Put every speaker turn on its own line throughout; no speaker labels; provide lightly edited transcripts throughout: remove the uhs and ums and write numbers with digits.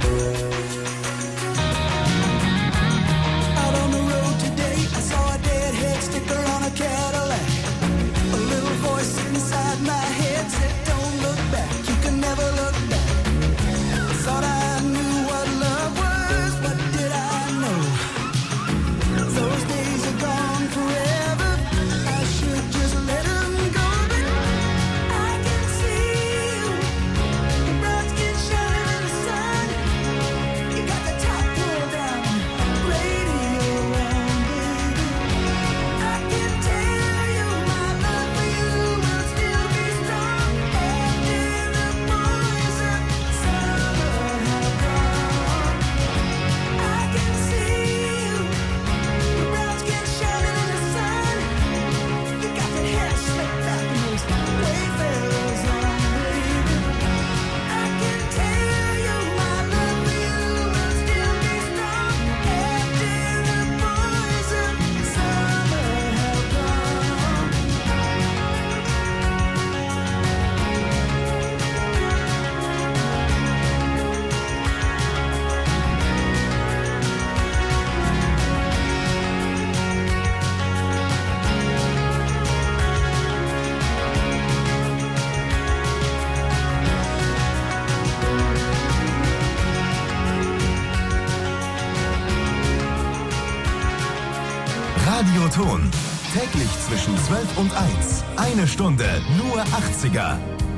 Radioton. Täglich zwischen 12 und 1. Eine Stunde nur 80er.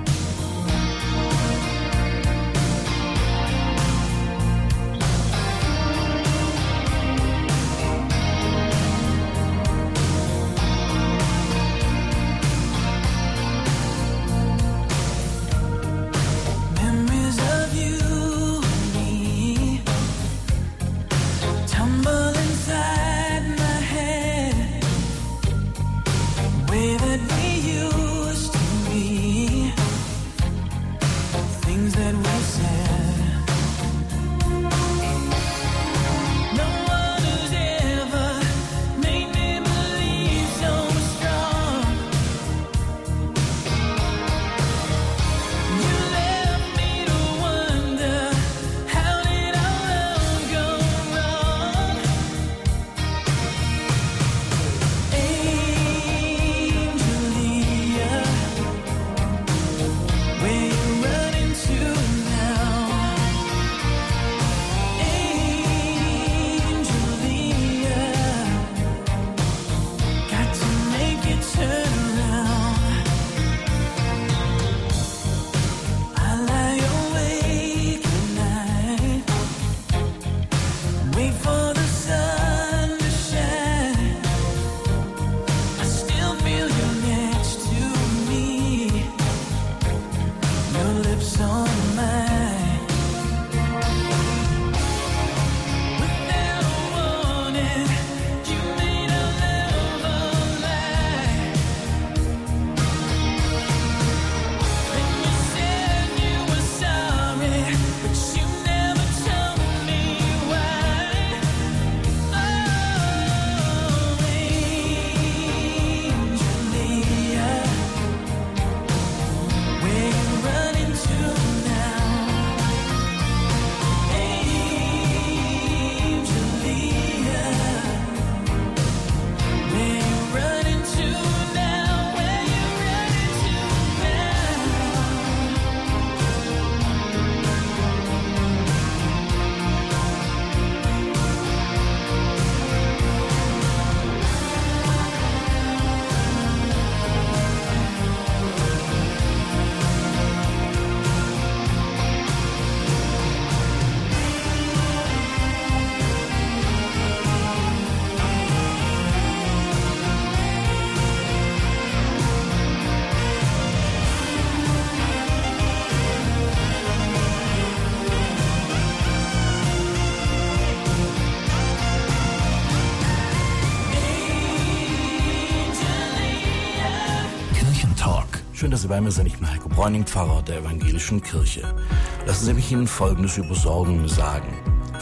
Schön, dass Sie bei mir sind. Ich bin Heiko Bräuning, Pfarrer der Evangelischen Kirche. Lassen Sie mich Ihnen Folgendes über Sorgen sagen.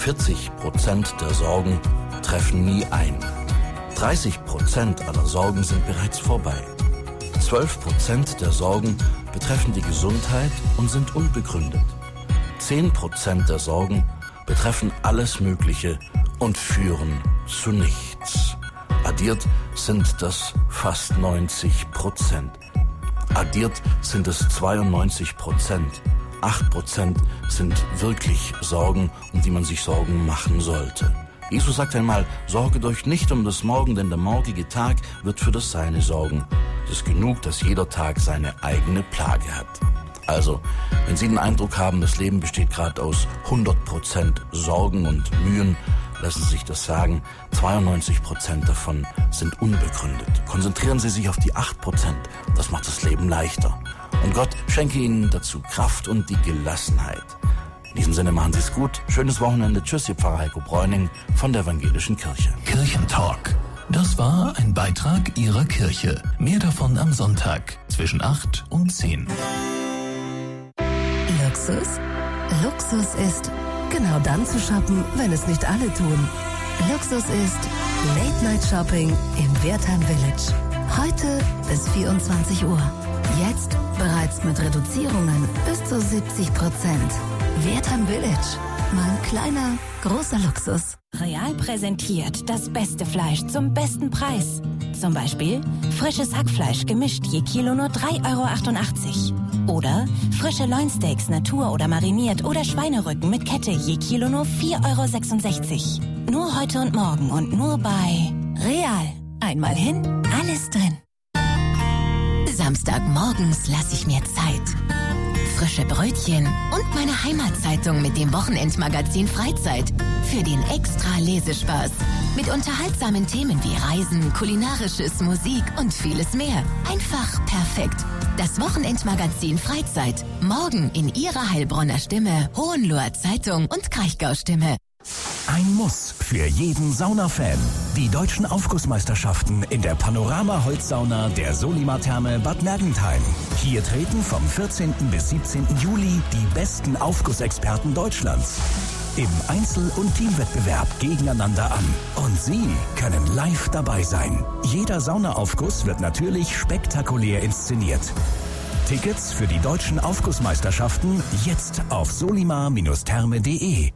40% der Sorgen treffen nie ein. 30% aller Sorgen sind bereits vorbei. 12% der Sorgen betreffen die Gesundheit und sind unbegründet. 10% der Sorgen betreffen alles Mögliche und führen zu nichts. Addiert sind das fast 90%. Addiert sind es 92%. 8% sind wirklich Sorgen, um die man sich Sorgen machen sollte. Jesus sagt einmal, sorget euch nicht um das Morgen, denn der morgige Tag wird für das Seine sorgen. Es ist genug, dass jeder Tag seine eigene Plage hat. Also, wenn Sie den Eindruck haben, das Leben besteht gerade aus 100% Sorgen und Mühen, lassen Sie sich das sagen, 92% davon sind unbegründet. Konzentrieren Sie sich auf die 8%, das macht das Leben leichter. Und Gott schenke Ihnen dazu Kraft und die Gelassenheit. In diesem Sinne machen Sie es gut. Schönes Wochenende. Tschüss, Ihr Pfarrer Heiko Bräuning von der Evangelischen Kirche.
Kirchentalk. Das war ein Beitrag Ihrer Kirche. Mehr davon am Sonntag zwischen 8 und 10.
Luxus? Luxus ist, genau dann zu shoppen, wenn es nicht alle tun. Luxus ist Late-Night-Shopping im Wertheim Village. Heute bis 24 Uhr. Jetzt bereits mit Reduzierungen bis zu 70%. Wertheim Village. Mein kleiner, großer Luxus.
Real präsentiert das beste Fleisch zum besten Preis. Zum Beispiel frisches Hackfleisch gemischt je Kilo nur 3,88 €. Oder frische Loinsteaks natur oder mariniert oder Schweinerücken mit Kette je Kilo nur 4,66 €. Nur heute und morgen und nur bei Real. Einmal hin, alles drin.
Samstagmorgens lasse ich mir Zeit. Frische Brötchen und meine Heimatzeitung mit dem Wochenendmagazin Freizeit für den extra Lesespaß. Mit unterhaltsamen Themen wie Reisen, Kulinarisches, Musik und vieles mehr. Einfach perfekt. Das Wochenendmagazin Freizeit. Morgen in Ihrer Heilbronner Stimme, Hohenloher Zeitung und Kraichgau Stimme.
Ein Muss für jeden Saunafan. Die deutschen Aufgussmeisterschaften in der Panorama-Holzsauna der Solimar-Therme Bad Mergentheim. Hier treten vom 14. bis 17. Juli die besten Aufgussexperten Deutschlands im Einzel- und Teamwettbewerb gegeneinander an. Und Sie können live dabei sein. Jeder Saunaaufguss wird natürlich spektakulär inszeniert. Tickets für die deutschen Aufgussmeisterschaften jetzt auf solimar-therme.de.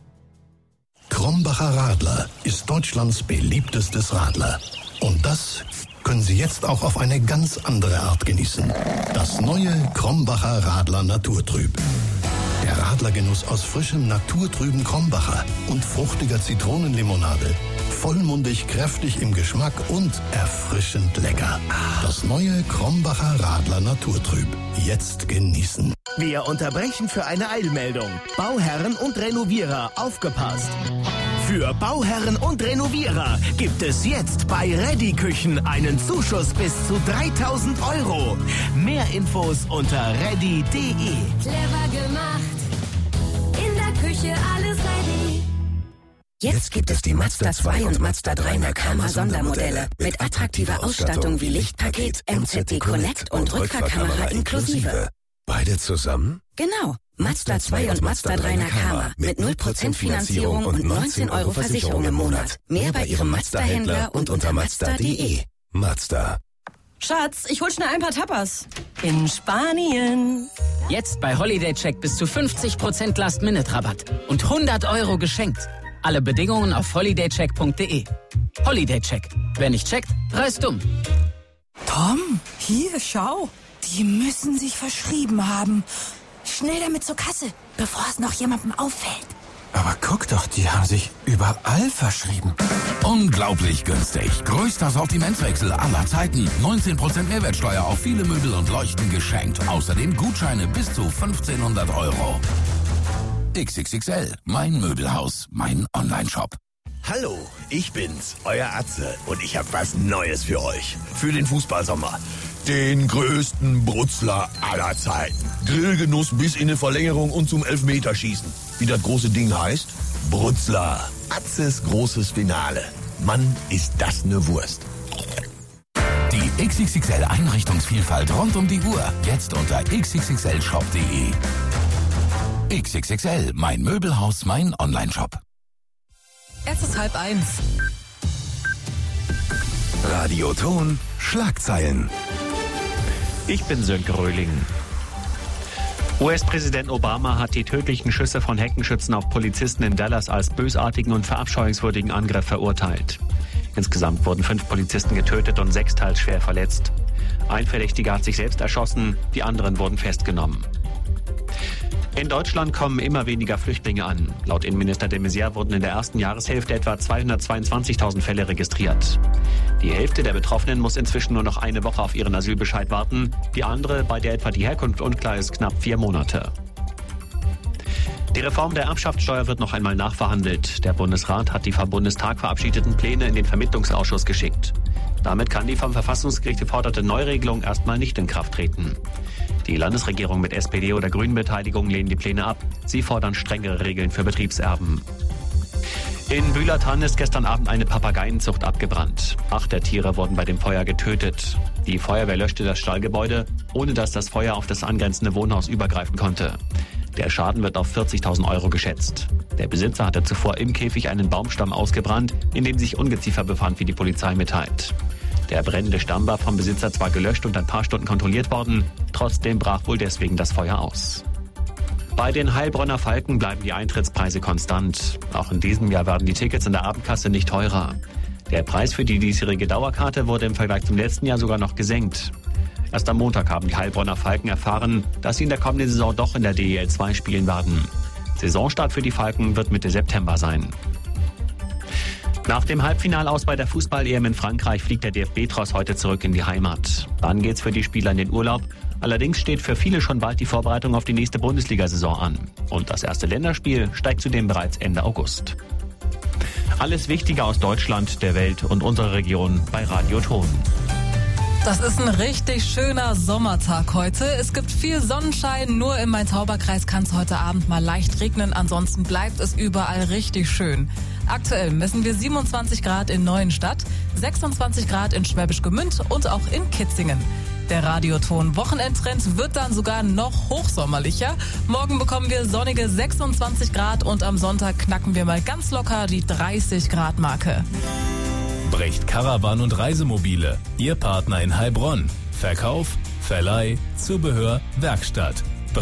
Krombacher Radler ist Deutschlands beliebtestes Radler. Und das können Sie jetzt auch auf eine ganz andere Art genießen. Das neue Krombacher Radler Naturtrüb. Der Radlergenuss aus frischem, naturtrüben Krombacher und fruchtiger Zitronenlimonade. Vollmundig, kräftig im Geschmack und erfrischend lecker. Das neue Krombacher Radler Naturtrüb. Jetzt genießen.
Wir unterbrechen für eine Eilmeldung. Bauherren und Renovierer, aufgepasst! Für Bauherren und Renovierer gibt es jetzt bei Ready Küchen einen Zuschuss bis zu 3.000 €. Mehr Infos unter ready.de.
Clever gemacht. In der Küche alles ready.
Jetzt gibt es die Mazda 2 und Mazda 3 Nakama Sondermodelle mit attraktiver Ausstattung wie Lichtpaket, MZD Connect und Rückfahrkamera inklusive.
Beide zusammen?
Genau. Mazda 2 und Mazda 3 Nakama mit 0% Finanzierung und 19 € Versicherung im Monat. Mehr bei Ihrem Mazda-Händler und unter Mazda.de.
Mazda.
Schatz, ich hol schnell ein paar Tapas. In Spanien.
Jetzt bei Holiday Check bis zu 50% Last-Minute-Rabatt und 100 € geschenkt. Alle Bedingungen auf holidaycheck.de. Holiday Check. Wer nicht checkt, reist dumm.
Tom, hier, schau. Die müssen sich verschrieben haben. Schnell damit zur Kasse, bevor es noch jemandem auffällt.
Aber guck doch, die haben sich überall verschrieben.
Unglaublich günstig. Größter Sortimentswechsel aller Zeiten. 19% Mehrwertsteuer auf viele Möbel und Leuchten geschenkt. Außerdem Gutscheine bis zu 1.500 €. XXXL, mein Möbelhaus, mein Onlineshop.
Hallo, ich bin's, euer Atze, und ich habe was Neues für euch. Für den Fußballsommer. Den größten Brutzler aller Zeiten. Grillgenuss bis in die Verlängerung und zum Elfmeterschießen. Wie das große Ding heißt? Brutzler. Atzes großes Finale. Mann, ist das ne Wurst.
Die XXXL Einrichtungsvielfalt rund um die Uhr. Jetzt unter xxxlshop.de. XXXL, mein Möbelhaus, mein Onlineshop.
Es ist 12:30.
Radioton Schlagzeilen.
Ich bin Sönke Röhling. US-Präsident Obama hat die tödlichen Schüsse von Heckenschützen auf Polizisten in Dallas als bösartigen und verabscheuungswürdigen Angriff verurteilt. Insgesamt wurden 5 Polizisten getötet und 6 teils schwer verletzt. Ein Verdächtiger hat sich selbst erschossen, die anderen wurden festgenommen. In Deutschland kommen immer weniger Flüchtlinge an. Laut Innenminister de Maizière wurden in der ersten Jahreshälfte etwa 222.000 Fälle registriert. Die Hälfte der Betroffenen muss inzwischen nur noch eine Woche auf ihren Asylbescheid warten. Die andere, bei der etwa die Herkunft unklar ist, knapp 4 Monate. Die Reform der Erbschaftssteuer wird noch einmal nachverhandelt. Der Bundesrat hat die vom Bundestag verabschiedeten Pläne in den Vermittlungsausschuss geschickt. Damit kann die vom Verfassungsgericht geforderte Neuregelung erstmal nicht in Kraft treten. Die Landesregierung mit SPD- oder Grünen-Beteiligung lehnen die Pläne ab. Sie fordern strengere Regeln für Betriebserben. In Bühlertann ist gestern Abend eine Papageienzucht abgebrannt. 8 der Tiere wurden bei dem Feuer getötet. Die Feuerwehr löschte das Stallgebäude, ohne dass das Feuer auf das angrenzende Wohnhaus übergreifen konnte. Der Schaden wird auf 40.000 Euro geschätzt. Der Besitzer hatte zuvor im Käfig einen Baumstamm ausgebrannt, in dem sich Ungeziefer befand, wie die Polizei mitteilt. Der brennende Stamm war vom Besitzer zwar gelöscht und ein paar Stunden kontrolliert worden, trotzdem brach wohl deswegen das Feuer aus. Bei den Heilbronner Falken bleiben die Eintrittspreise konstant. Auch in diesem Jahr werden die Tickets in der Abendkasse nicht teurer. Der Preis für die diesjährige Dauerkarte wurde im Vergleich zum letzten Jahr sogar noch gesenkt. Erst am Montag haben die Heilbronner Falken erfahren, dass sie in der kommenden Saison doch in der DEL 2 spielen werden. Saisonstart für die Falken wird Mitte September sein. Nach dem Halbfinalaus bei der Fußball-EM in Frankreich fliegt der DFB-Tross heute zurück in die Heimat. Dann geht's für die Spieler in den Urlaub. Allerdings steht für viele schon bald die Vorbereitung auf die nächste Bundesliga-Saison an. Und das erste Länderspiel steigt zudem bereits Ende August. Alles Wichtige aus Deutschland, der Welt und unserer Region bei Radio Ton.
Das ist ein richtig schöner Sommertag heute. Es gibt viel Sonnenschein, nur im Main-Tauber-Kreis kann es heute Abend mal leicht regnen. Ansonsten bleibt es überall richtig schön. Aktuell messen wir 27 Grad in Neuenstadt, 26 Grad in Schwäbisch Gmünd und auch in Kitzingen. Der Radioton-Wochenendtrend wird dann sogar noch hochsommerlicher. Morgen bekommen wir sonnige 26 Grad und am Sonntag knacken wir mal ganz locker die 30 Grad Marke.
Brecht Caravan und Reisemobile, Ihr Partner in Heilbronn. Verkauf, Verleih, Zubehör, Werkstatt.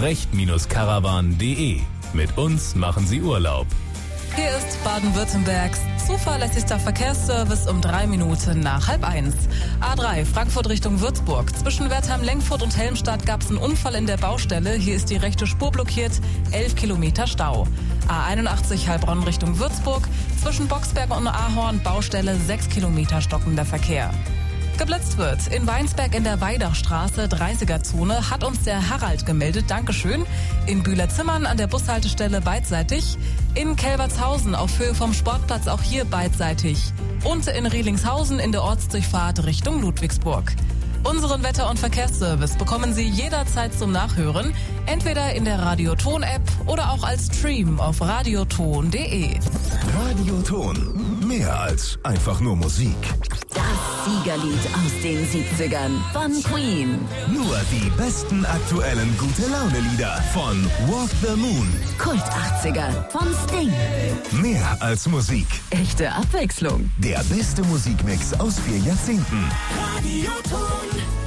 brecht-caravan.de. Mit uns machen Sie Urlaub.
Hier ist Baden-Württembergs zuverlässigster Verkehrsservice um 3 Minuten nach 12:30. A3 Frankfurt Richtung Würzburg. Zwischen Wertheim-Lengfurt und Helmstadt gab es einen Unfall in der Baustelle. Hier ist die rechte Spur blockiert, 11 Kilometer Stau. A81 Heilbronn Richtung Würzburg. Zwischen Boxberg und Ahorn Baustelle 6 Kilometer stockender Verkehr. Geblitzt wird. In Weinsberg in der Weidachstraße, 30er-Zone, hat uns der Harald gemeldet. Dankeschön. In Bühler-Zimmern an der Bushaltestelle beidseitig. In Kelbertshausen auf Höhe vom Sportplatz auch hier beidseitig. Und in Rielingshausen in der Ortsdurchfahrt Richtung Ludwigsburg. Unseren Wetter- und Verkehrsservice bekommen Sie jederzeit zum Nachhören. Entweder in der Radioton-App oder auch als Stream auf radioton.de.
Radioton. Mehr als einfach nur Musik.
Das Siegerlied aus den 70ern von Queen.
Nur die besten aktuellen Gute-Laune-Lieder von Walk the Moon.
Kult 80er von Sting.
Mehr als Musik.
Echte Abwechslung.
Der beste Musikmix aus 4 Jahrzehnten.
Radioton.